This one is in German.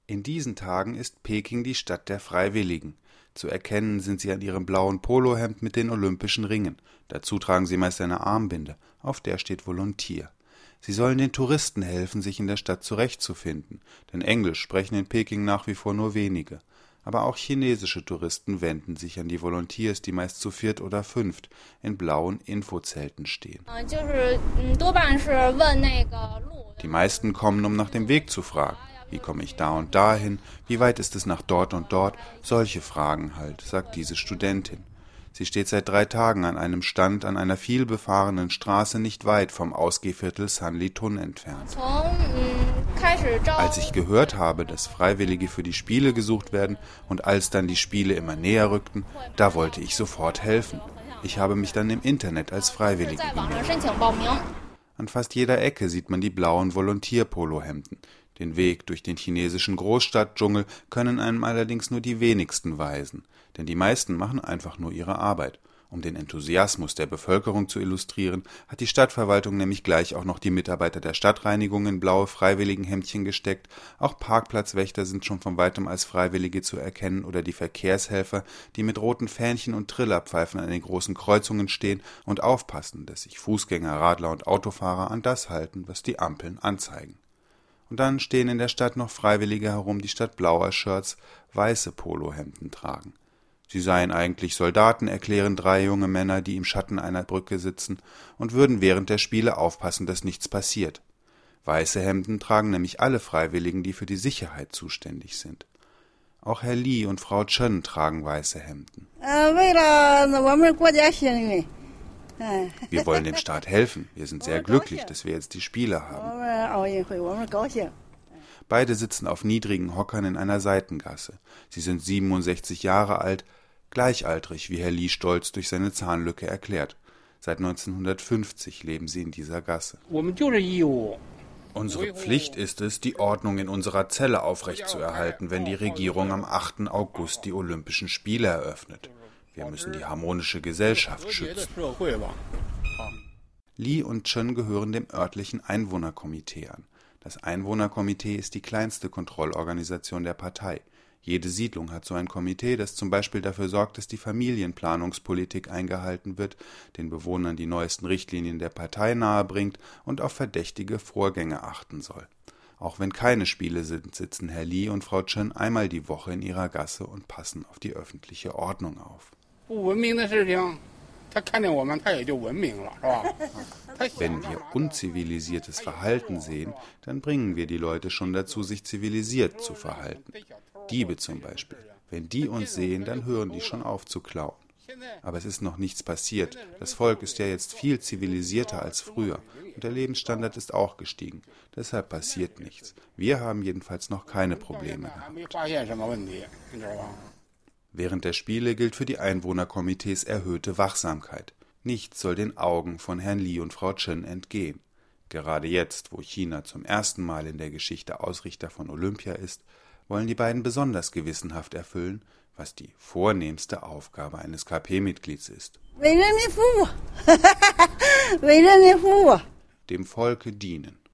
In diesen Tagen ist Peking die Stadt der Freiwilligen. Zu erkennen sind sie an ihrem blauen Polohemd mit den olympischen Ringen. Dazu tragen sie meist eine Armbinde, auf der steht Volontier. Sie sollen den Touristen helfen, sich in der Stadt zurechtzufinden, denn Englisch sprechen in Peking nach wie vor nur wenige. Aber auch chinesische Touristen wenden sich an die Volunteers, die meist zu viert oder fünft in blauen Infozelten stehen. Die meisten kommen, um nach dem Weg zu fragen. Wie komme ich da und dahin? Wie weit ist es nach dort und dort? Solche Fragen halt, sagt diese Studentin. Sie steht seit 3 Tagen an einem Stand an einer vielbefahrenen Straße nicht weit vom Ausgehviertel Sanlitun entfernt. Als ich gehört habe, dass Freiwillige für die Spiele gesucht werden und als dann die Spiele immer näher rückten, da wollte ich sofort helfen. Ich habe mich dann im Internet als Freiwillige gemeldet. An fast jeder Ecke sieht man die blauen Volontierpolohemden. Den Weg durch den chinesischen Großstadtdschungel können einem allerdings nur die wenigsten weisen, denn die meisten machen einfach nur ihre Arbeit. Um den Enthusiasmus der Bevölkerung zu illustrieren, hat die Stadtverwaltung nämlich gleich auch noch die Mitarbeiter der Stadtreinigung in blaue Freiwilligenhemdchen gesteckt, auch Parkplatzwächter sind schon von weitem als Freiwillige zu erkennen oder die Verkehrshelfer, die mit roten Fähnchen und Trillerpfeifen an den großen Kreuzungen stehen und aufpassen, dass sich Fußgänger, Radler und Autofahrer an das halten, was die Ampeln anzeigen. Und dann stehen in der Stadt noch Freiwillige herum, die statt blauer Shirts weiße Polohemden tragen. Sie seien eigentlich Soldaten, erklären 3 junge Männer, die im Schatten einer Brücke sitzen, und würden während der Spiele aufpassen, dass nichts passiert. Weiße Hemden tragen nämlich alle Freiwilligen, die für die Sicherheit zuständig sind. Auch Herr Li und Frau Chen tragen weiße Hemden. Wir wollen dem Staat helfen. Wir sind sehr glücklich, dass wir jetzt die Spiele haben. Beide sitzen auf niedrigen Hockern in einer Seitengasse. Sie sind 67 Jahre alt, gleichaltrig, wie Herr Li stolz durch seine Zahnlücke erklärt. Seit 1950 leben sie in dieser Gasse. Unsere Pflicht ist es, die Ordnung in unserer Zelle aufrechtzuerhalten, wenn die Regierung am 8. August die Olympischen Spiele eröffnet. Wir müssen die harmonische Gesellschaft schützen. Li und Chen gehören dem örtlichen Einwohnerkomitee an. Das Einwohnerkomitee ist die kleinste Kontrollorganisation der Partei. Jede Siedlung hat so ein Komitee, das zum Beispiel dafür sorgt, dass die Familienplanungspolitik eingehalten wird, den Bewohnern die neuesten Richtlinien der Partei nahebringt und auf verdächtige Vorgänge achten soll. Auch wenn keine Spiele sind, sitzen Herr Li und Frau Chen einmal die Woche in ihrer Gasse und passen auf die öffentliche Ordnung auf. Wenn wir unzivilisiertes Verhalten sehen, dann bringen wir die Leute schon dazu, sich zivilisiert zu verhalten. Diebe zum Beispiel. Wenn die uns sehen, dann hören die schon auf zu klauen. Aber es ist noch nichts passiert. Das Volk ist ja jetzt viel zivilisierter als früher und der Lebensstandard ist auch gestiegen. Deshalb passiert nichts. Wir haben jedenfalls noch keine Probleme gehabt. Während der Spiele gilt für die Einwohnerkomitees erhöhte Wachsamkeit. Nichts soll den Augen von Herrn Li und Frau Chen entgehen. Gerade jetzt, wo China zum ersten Mal in der Geschichte Ausrichter von Olympia ist, wollen die beiden besonders gewissenhaft erfüllen, was die vornehmste Aufgabe eines KP-Mitglieds ist. Dem Volke dienen.